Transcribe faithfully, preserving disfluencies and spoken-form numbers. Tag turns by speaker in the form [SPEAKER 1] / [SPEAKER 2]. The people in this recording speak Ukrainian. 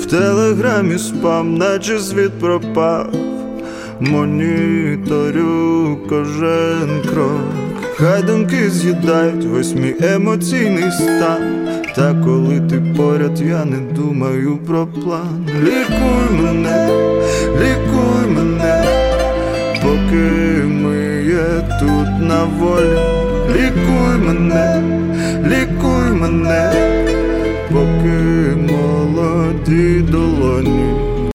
[SPEAKER 1] В телеграмі спам, наче світ пропав. Моніторю кожен крок. Хай думки з'їдають весь мій емоційний стан. Та коли ти поряд, я не думаю про план. Лікуй мене, лікуй мене, поки ми є тут на волі. Лікуй мене,